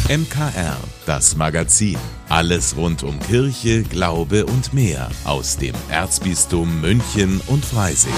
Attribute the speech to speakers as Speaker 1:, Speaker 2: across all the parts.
Speaker 1: MKR, das Magazin. Alles rund um Kirche, Glaube und mehr aus dem Erzbistum München und Freising.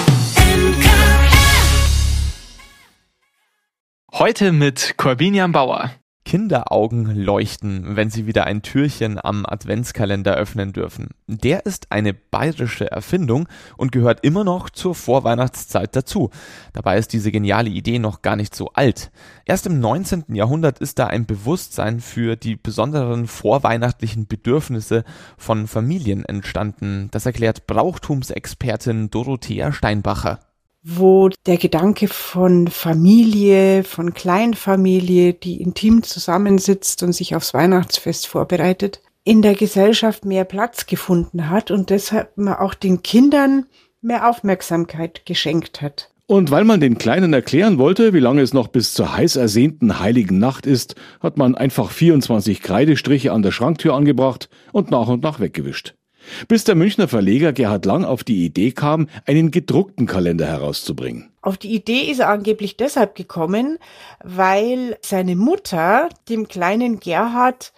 Speaker 2: Heute mit Corbinian Bauer.
Speaker 3: Kinderaugen leuchten, wenn sie wieder ein Türchen am Adventskalender öffnen dürfen. Der ist eine bayerische Erfindung und gehört immer noch zur Vorweihnachtszeit dazu. Dabei ist diese geniale Idee noch gar nicht so alt. Erst im 19. Jahrhundert ist da ein Bewusstsein für die besonderen vorweihnachtlichen Bedürfnisse von Familien entstanden. Das erklärt Brauchtumsexpertin Dorothea Steinbacher.
Speaker 4: Wo der Gedanke von Familie, von Kleinfamilie, die intim zusammensitzt und sich aufs Weihnachtsfest vorbereitet, in der Gesellschaft mehr Platz gefunden hat und deshalb man auch den Kindern mehr Aufmerksamkeit geschenkt hat.
Speaker 5: Und weil man den Kleinen erklären wollte, wie lange es noch bis zur heiß ersehnten Heiligen Nacht ist, hat man einfach 24 Kreidestriche an der Schranktür angebracht und nach weggewischt. Bis der Münchner Verleger Gerhard Lang auf die Idee kam, einen gedruckten Kalender herauszubringen.
Speaker 4: Auf die Idee ist er angeblich deshalb gekommen, weil seine Mutter dem kleinen Gerhard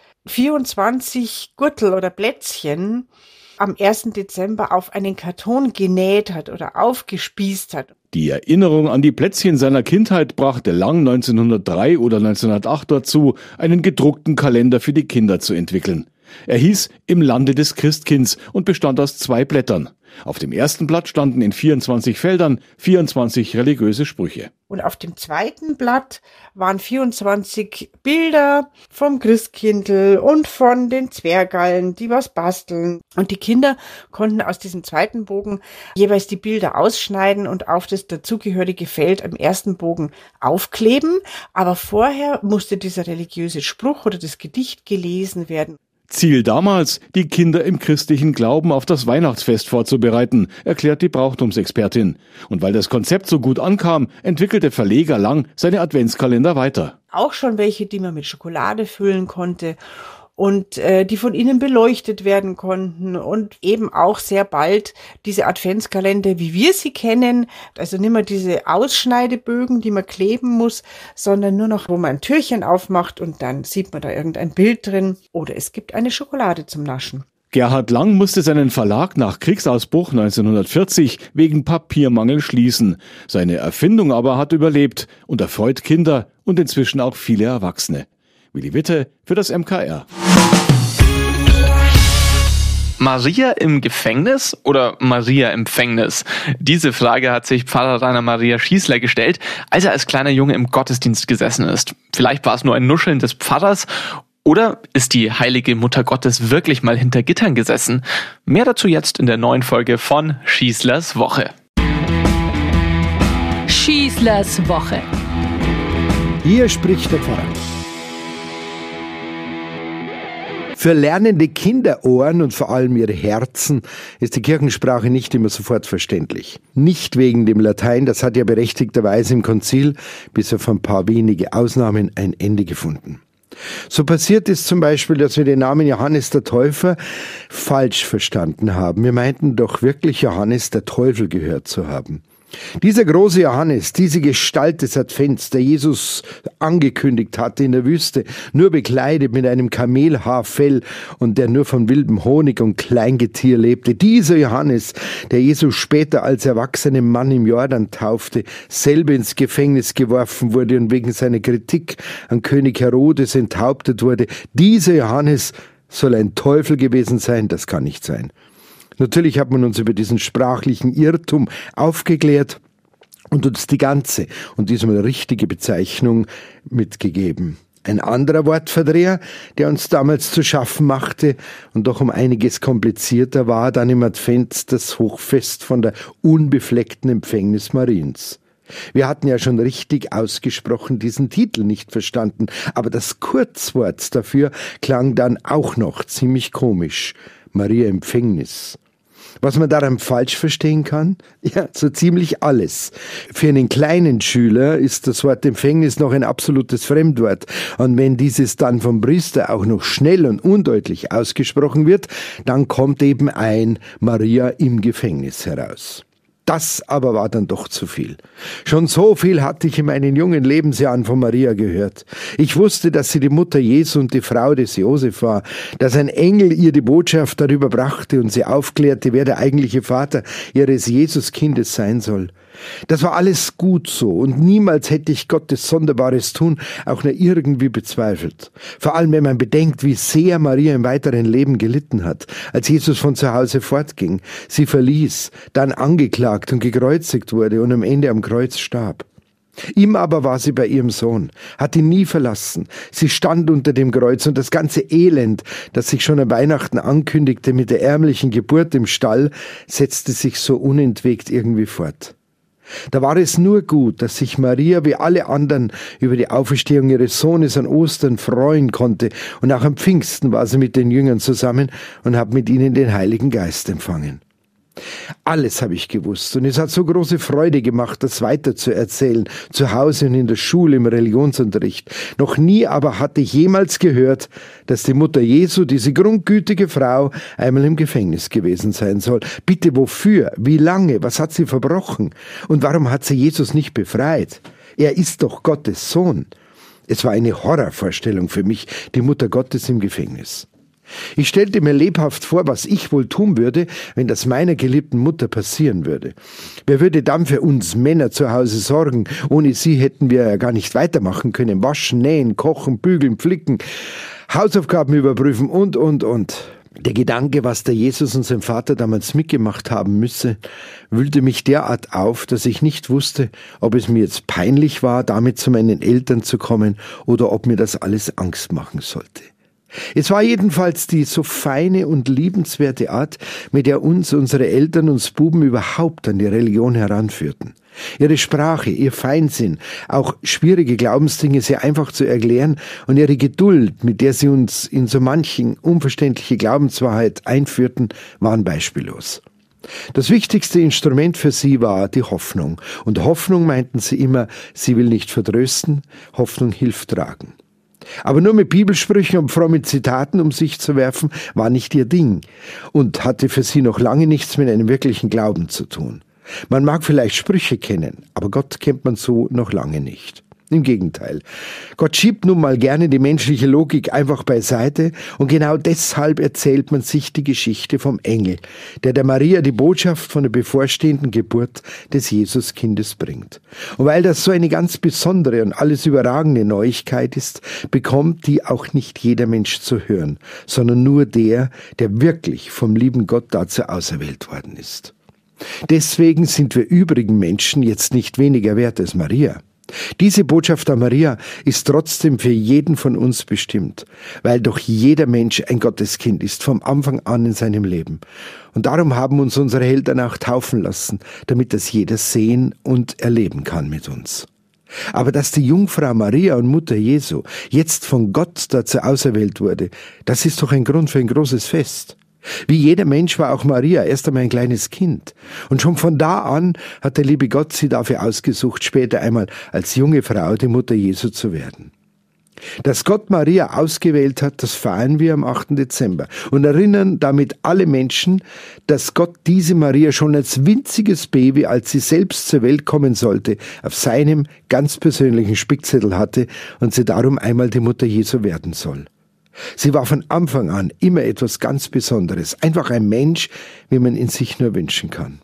Speaker 4: 24 Gürtel oder Plätzchen am 1. Dezember auf einen Karton genäht hat oder aufgespießt hat.
Speaker 5: Die Erinnerung an die Plätzchen seiner Kindheit brachte Lang 1903 oder 1908 dazu, einen gedruckten Kalender für die Kinder zu entwickeln. Er hieß Im Lande des Christkinds und bestand aus 2 Blättern. Auf dem ersten Blatt standen in 24 Feldern 24 religiöse Sprüche.
Speaker 4: Und auf dem zweiten Blatt waren 24 Bilder vom Christkindl und von den Zwergallen, die was basteln. Und die Kinder konnten aus diesem zweiten Bogen jeweils die Bilder ausschneiden und auf das dazugehörige Feld am ersten Bogen aufkleben. Aber vorher musste dieser religiöse Spruch oder das Gedicht gelesen werden.
Speaker 5: Ziel damals, die Kinder im christlichen Glauben auf das Weihnachtsfest vorzubereiten, erklärt die Brauchtumsexpertin. Und weil das Konzept so gut ankam, entwickelte Verleger Lang seine Adventskalender weiter.
Speaker 4: Auch schon welche, die man mit Schokolade füllen konnte und die von innen beleuchtet werden konnten und eben auch sehr bald diese Adventskalender, wie wir sie kennen, also nicht mehr diese Ausschneidebögen, die man kleben muss, sondern nur noch, wo man ein Türchen aufmacht und dann sieht man da irgendein Bild drin oder es gibt eine Schokolade zum Naschen.
Speaker 5: Gerhard Lang musste seinen Verlag nach Kriegsausbruch 1940 wegen Papiermangel schließen. Seine Erfindung aber hat überlebt und erfreut Kinder und inzwischen auch viele Erwachsene. Willi Witte für das MKR.
Speaker 2: Maria im Gefängnis oder Maria im Empfängnis? Diese Frage hat sich Pfarrer Rainer Maria Schießler gestellt, als er als kleiner Junge im Gottesdienst gesessen ist. Vielleicht war es nur ein Nuscheln des Pfarrers oder ist die heilige Mutter Gottes wirklich mal hinter Gittern gesessen? Mehr dazu jetzt in der neuen Folge von Schießlers Woche.
Speaker 6: Schießlers Woche.
Speaker 7: Hier spricht der Pfarrer. Für lernende Kinderohren und vor allem ihre Herzen ist die Kirchensprache nicht immer sofort verständlich. Nicht wegen dem Latein, das hat ja berechtigterweise im Konzil bis auf ein paar wenige Ausnahmen ein Ende gefunden. So passiert es zum Beispiel, dass wir den Namen Johannes der Täufer falsch verstanden haben. Wir meinten doch wirklich Johannes der Teufel gehört zu haben. Dieser große Johannes, diese Gestalt des Advents, der Jesus angekündigt hatte in der Wüste, nur bekleidet mit einem Kamelhaarfell und der nur von wildem Honig und Kleingetier lebte, dieser Johannes, der Jesus später als erwachsener Mann im Jordan taufte, selber ins Gefängnis geworfen wurde und wegen seiner Kritik an König Herodes enthauptet wurde, dieser Johannes soll ein Teufel gewesen sein, das kann nicht sein. Natürlich hat man uns über diesen sprachlichen Irrtum aufgeklärt und uns die ganze und diesmal richtige Bezeichnung mitgegeben. Ein anderer Wortverdreher, der uns damals zu schaffen machte und doch um einiges komplizierter war, dann im Advent das Hochfest von der unbefleckten Empfängnis Mariens. Wir hatten ja schon richtig ausgesprochen diesen Titel nicht verstanden, aber das Kurzwort dafür klang dann auch noch ziemlich komisch. Maria Empfängnis. Was man daran falsch verstehen kann? Ja, so ziemlich alles. Für einen kleinen Schüler ist das Wort Empfängnis noch ein absolutes Fremdwort. Und wenn dieses dann vom Priester auch noch schnell und undeutlich ausgesprochen wird, dann kommt eben ein Maria im Gefängnis heraus. Das aber war dann doch zu viel. Schon so viel hatte ich in meinen jungen Lebensjahren von Maria gehört. Ich wusste, dass sie die Mutter Jesu und die Frau des Josef war, dass ein Engel ihr die Botschaft darüber brachte und sie aufklärte, wer der eigentliche Vater ihres Jesuskindes sein soll. Das war alles gut so und niemals hätte ich Gottes sonderbares Tun auch nur irgendwie bezweifelt. Vor allem, wenn man bedenkt, wie sehr Maria im weiteren Leben gelitten hat, als Jesus von zu Hause fortging, sie verließ, dann angeklagt und gekreuzigt wurde und am Ende am Kreuz starb. Ihm aber war sie bei ihrem Sohn, hat ihn nie verlassen. Sie stand unter dem Kreuz und das ganze Elend, das sich schon an Weihnachten ankündigte mit der ärmlichen Geburt im Stall, setzte sich so unentwegt irgendwie fort. Da war es nur gut, dass sich Maria wie alle anderen über die Auferstehung ihres Sohnes an Ostern freuen konnte und auch am Pfingsten war sie mit den Jüngern zusammen und hat mit ihnen den Heiligen Geist empfangen. Alles habe ich gewusst und es hat so große Freude gemacht, das weiter zu erzählen, zu Hause und in der Schule im Religionsunterricht. Noch nie aber hatte ich jemals gehört, dass die Mutter Jesu, diese grundgütige Frau, einmal im Gefängnis gewesen sein soll. Bitte wofür? Wie lange? Was hat sie verbrochen? Und warum hat sie Jesus nicht befreit? Er ist doch Gottes Sohn. Es war eine Horrorvorstellung für mich, die Mutter Gottes im Gefängnis. Ich stellte mir lebhaft vor, was ich wohl tun würde, wenn das meiner geliebten Mutter passieren würde. Wer würde dann für uns Männer zu Hause sorgen? Ohne sie hätten wir ja gar nicht weitermachen können. Waschen, nähen, kochen, bügeln, flicken, Hausaufgaben überprüfen und. Der Gedanke, was der Jesus und sein Vater damals mitgemacht haben müsse, wühlte mich derart auf, dass ich nicht wusste, ob es mir jetzt peinlich war, damit zu meinen Eltern zu kommen oder ob mir das alles Angst machen sollte. Es war jedenfalls die so feine und liebenswerte Art, mit der unsere Eltern uns Buben überhaupt an die Religion heranführten. Ihre Sprache, ihr Feinsinn, auch schwierige Glaubensdinge sehr einfach zu erklären und ihre Geduld, mit der sie uns in so manchen unverständliche Glaubenswahrheit einführten, waren beispiellos. Das wichtigste Instrument für sie war die Hoffnung. Und Hoffnung meinten sie immer, sie will nicht vertrösten, Hoffnung hilft tragen. Aber nur mit Bibelsprüchen und frommen Zitaten um sich zu werfen, war nicht ihr Ding und hatte für sie noch lange nichts mit einem wirklichen Glauben zu tun. Man mag vielleicht Sprüche kennen, aber Gott kennt man so noch lange nicht. Im Gegenteil. Gott schiebt nun mal gerne die menschliche Logik einfach beiseite und genau deshalb erzählt man sich die Geschichte vom Engel, der Maria die Botschaft von der bevorstehenden Geburt des Jesuskindes bringt. Und weil das so eine ganz besondere und alles überragende Neuigkeit ist, bekommt die auch nicht jeder Mensch zu hören, sondern nur der wirklich vom lieben Gott dazu auserwählt worden ist. Deswegen sind wir übrigen Menschen jetzt nicht weniger wert als Maria. Diese Botschaft an Maria ist trotzdem für jeden von uns bestimmt, weil doch jeder Mensch ein Gotteskind ist, vom Anfang an in seinem Leben. Und darum haben uns unsere Eltern auch taufen lassen, damit das jeder sehen und erleben kann mit uns. Aber dass die Jungfrau Maria und Mutter Jesu jetzt von Gott dazu auserwählt wurde, das ist doch ein Grund für ein großes Fest. Wie jeder Mensch war auch Maria erst einmal ein kleines Kind. Und schon von da an hat der liebe Gott sie dafür ausgesucht, später einmal als junge Frau die Mutter Jesu zu werden. Dass Gott Maria ausgewählt hat, das feiern wir am 8. Dezember und erinnern damit alle Menschen, dass Gott diese Maria schon als winziges Baby, als sie selbst zur Welt kommen sollte, auf seinem ganz persönlichen Spickzettel hatte und sie darum einmal die Mutter Jesu werden soll. Sie war von Anfang an immer etwas ganz Besonderes, einfach ein Mensch, wie man ihn sich nur wünschen kann.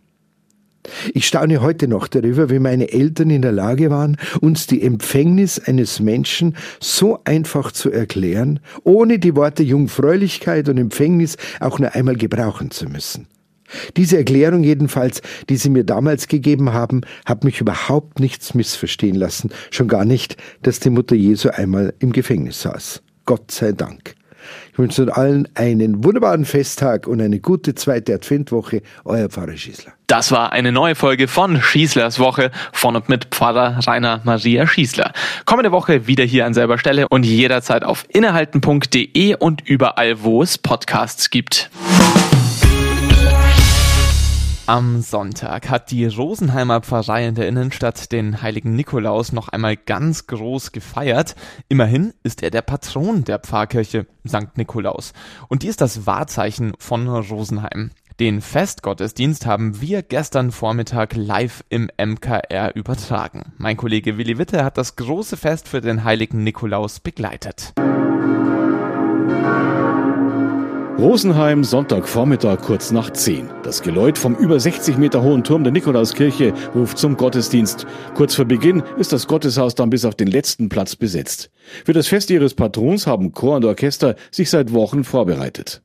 Speaker 7: Ich staune heute noch darüber, wie meine Eltern in der Lage waren, uns die Empfängnis eines Menschen so einfach zu erklären, ohne die Worte Jungfräulichkeit und Empfängnis auch nur einmal gebrauchen zu müssen. Diese Erklärung jedenfalls, die sie mir damals gegeben haben, hat mich überhaupt nichts missverstehen lassen, schon gar nicht, dass die Mutter Jesu einmal im Gefängnis saß. Gott sei Dank. Ich wünsche allen einen wunderbaren Festtag und eine gute zweite Adventwoche. Euer Pfarrer Schießler.
Speaker 2: Das war eine neue Folge von Schießlers Woche von und mit Pfarrer Rainer Maria Schießler. Kommende Woche wieder hier an selber Stelle und jederzeit auf innehalten.de und überall, wo es Podcasts gibt.
Speaker 3: Am Sonntag hat die Rosenheimer Pfarrei in der Innenstadt den heiligen Nikolaus noch einmal ganz groß gefeiert. Immerhin ist er der Patron der Pfarrkirche, St. Nikolaus. Und die ist das Wahrzeichen von Rosenheim. Den Festgottesdienst haben wir gestern Vormittag live im MKR übertragen. Mein Kollege Willi Witte hat das große Fest für den heiligen Nikolaus begleitet.
Speaker 5: Rosenheim, Sonntagvormittag kurz nach 10. Das Geläut vom über 60 Meter hohen Turm der Nikolauskirche ruft zum Gottesdienst. Kurz vor Beginn ist das Gotteshaus dann bis auf den letzten Platz besetzt. Für das Fest ihres Patrons haben Chor und Orchester sich seit Wochen vorbereitet.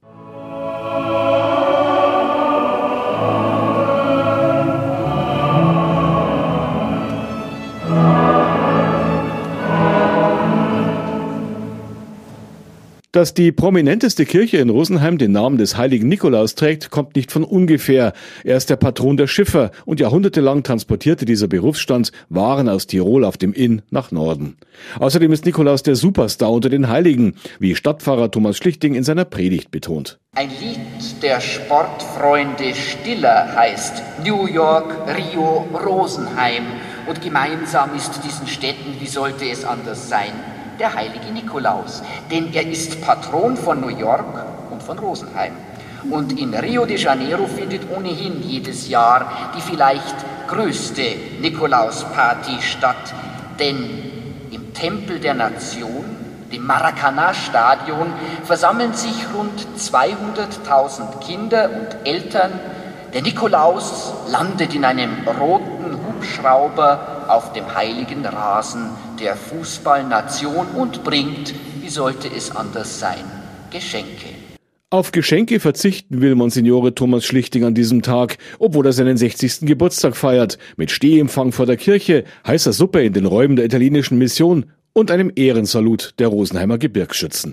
Speaker 5: Dass die prominenteste Kirche in Rosenheim den Namen des heiligen Nikolaus trägt, kommt nicht von ungefähr. Er ist der Patron der Schiffer und jahrhundertelang transportierte dieser Berufsstand Waren aus Tirol auf dem Inn nach Norden. Außerdem ist Nikolaus der Superstar unter den Heiligen, wie Stadtpfarrer Thomas Schlichting in seiner Predigt betont.
Speaker 8: Ein Lied der Sportfreunde Stiller heißt New York, Rio, Rosenheim und gemeinsam ist diesen Städten, wie sollte es anders sein, der heilige Nikolaus, denn er ist Patron von New York und von Rosenheim. Und in Rio de Janeiro findet ohnehin jedes Jahr die vielleicht größte Nikolausparty statt, denn im Tempel der Nation, dem Maracanã-Stadion, versammeln sich rund 200.000 Kinder und Eltern. Der Nikolaus landet in einem roten Hubschrauber auf dem heiligen Rasen der Fußballnation und bringt, wie sollte es anders sein, Geschenke.
Speaker 5: Auf Geschenke verzichten will Monsignore Thomas Schlichting an diesem Tag, obwohl er seinen 60. Geburtstag feiert, mit Stehempfang vor der Kirche, heißer Suppe in den Räumen der italienischen Mission und einem Ehrensalut der Rosenheimer Gebirgsschützen.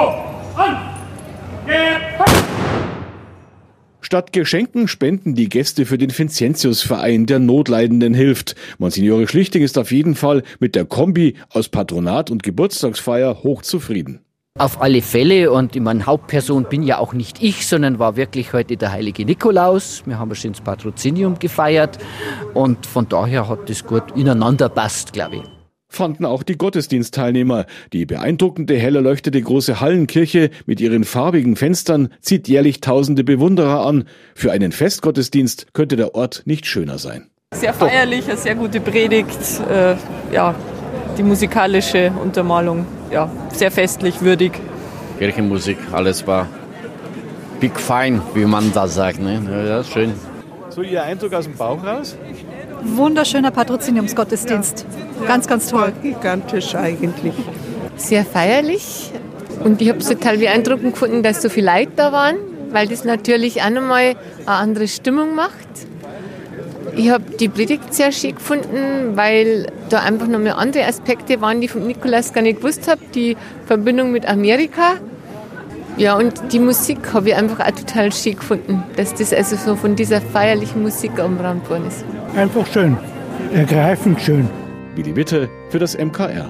Speaker 5: Statt Geschenken spenden die Gäste für den Vincentius-Verein, der Notleidenden hilft. Monsignore Schlichting ist auf jeden Fall mit der Kombi aus Patronat und Geburtstagsfeier hochzufrieden.
Speaker 9: Auf alle Fälle, und ich meine, Hauptperson bin ja auch nicht ich, sondern war wirklich heute der heilige Nikolaus. Wir haben ein schönes Patrozinium gefeiert und von daher hat das gut ineinander passt, glaube ich.
Speaker 5: Fanden auch die Gottesdienstteilnehmer. Die beeindruckende, hell erleuchtete große Hallenkirche mit ihren farbigen Fenstern zieht jährlich tausende Bewunderer an. Für einen Festgottesdienst könnte der Ort nicht schöner sein.
Speaker 10: Sehr feierlich, eine sehr gute Predigt, die musikalische Untermalung, sehr festlich, würdig.
Speaker 11: Kirchenmusik, alles war big fine, wie man da sagt, ne? Ja, schön.
Speaker 12: So Ihr Eindruck aus dem Bauch raus?
Speaker 13: Wunderschöner Patroziniumsgottesdienst. Ganz, ganz toll.
Speaker 14: Gigantisch eigentlich.
Speaker 15: Sehr feierlich. Und ich habe es total beeindruckend gefunden, dass so viele Leute da waren, weil das natürlich auch nochmal eine andere Stimmung macht. Ich habe die Predigt sehr schön gefunden, weil da einfach nochmal andere Aspekte waren, die ich vom Nikolaus gar nicht gewusst habe. Die Verbindung mit Amerika. Ja, und die Musik habe ich einfach auch total schön gefunden, dass das also so von dieser feierlichen Musik umrahmt worden ist.
Speaker 16: Einfach schön, ergreifend schön.
Speaker 5: Willi Witte für das MKR.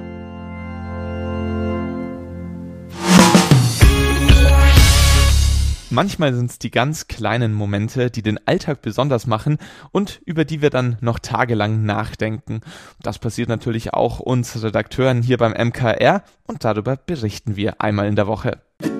Speaker 3: Manchmal sind es die ganz kleinen Momente, die den Alltag besonders machen und über die wir dann noch tagelang nachdenken. Das passiert natürlich auch uns Redakteuren hier beim MKR und darüber berichten wir einmal in der Woche.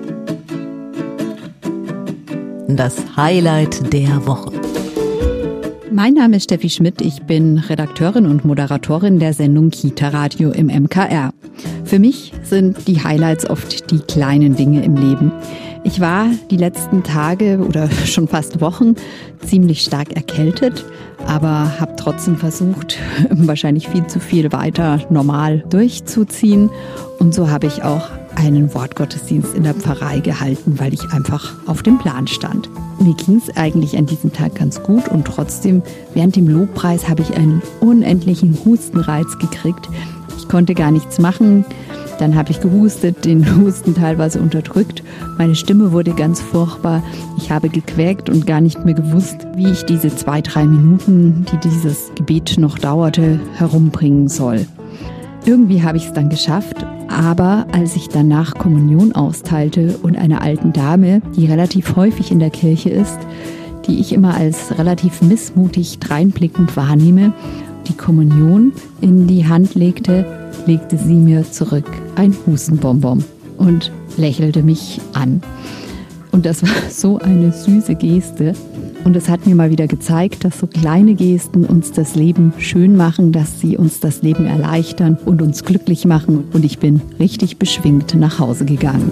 Speaker 6: Das Highlight der Woche.
Speaker 17: Mein Name ist Steffi Schmidt, ich bin Redakteurin und Moderatorin der Sendung Kita Radio im MKR. Für mich sind die Highlights oft die kleinen Dinge im Leben. Ich war die letzten Tage oder schon fast Wochen ziemlich stark erkältet, aber habe trotzdem versucht, wahrscheinlich viel zu viel weiter normal durchzuziehen. Und so habe ich auch einen Wortgottesdienst in der Pfarrei gehalten, weil ich einfach auf dem Plan stand. Mir ging es eigentlich an diesem Tag ganz gut und trotzdem, während dem Lobpreis habe ich einen unendlichen Hustenreiz gekriegt. Ich konnte gar nichts machen. Dann habe ich gehustet, den Husten teilweise unterdrückt. Meine Stimme wurde ganz furchtbar. Ich habe gequäkt und gar nicht mehr gewusst, wie ich diese 2-3 Minuten, die dieses Gebet noch dauerte, herumbringen soll. Irgendwie habe ich es dann geschafft, aber als ich danach Kommunion austeilte und einer alten Dame, die relativ häufig in der Kirche ist, die ich immer als relativ missmutig dreinblickend wahrnehme, die Kommunion in die Hand legte sie mir zurück ein Hustenbonbon und lächelte mich an. Und das war so eine süße Geste. Und es hat mir mal wieder gezeigt, dass so kleine Gesten uns das Leben schön machen, dass sie uns das Leben erleichtern und uns glücklich machen. Und ich bin richtig beschwingt nach Hause gegangen.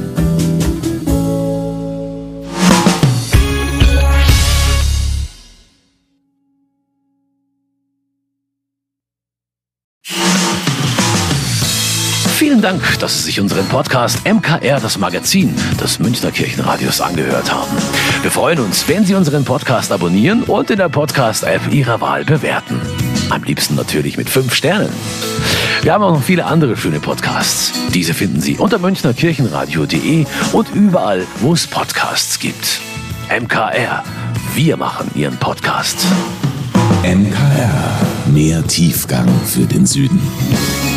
Speaker 14: Vielen Dank, dass Sie sich unseren Podcast MKR, das Magazin des Münchner Kirchenradios, angehört haben. Wir freuen uns, wenn Sie unseren Podcast abonnieren und in der Podcast-App Ihrer Wahl bewerten. Am liebsten natürlich mit 5 Sternen. Wir haben auch noch viele andere schöne Podcasts. Diese finden Sie unter münchnerkirchenradio.de und überall, wo es Podcasts gibt. MKR, wir machen Ihren Podcast.
Speaker 1: MKR, mehr Tiefgang für den Süden.